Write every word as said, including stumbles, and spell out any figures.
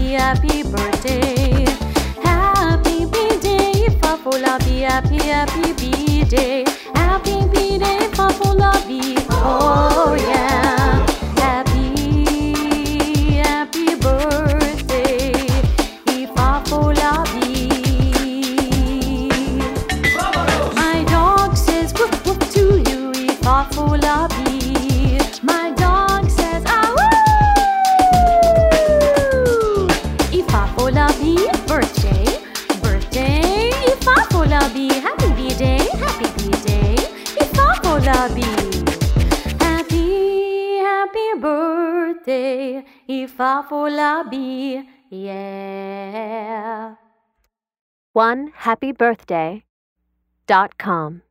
happy birthday. Happy B-Day, Fafolabi, happy, happy B-Day. Happy B-Day, Fafolabi, oh yeah. Happy, happy birthday, Fafolabi. My dog says whoop whoop to you, Fafolabi. My dog says ah woo. Fafolabi, birthday, birthday, Fafolabi, happy B-Day, happy B-Day, Fafolabi. Happy, happy birthday, Fafolabi, yeah. one happy birthday dot com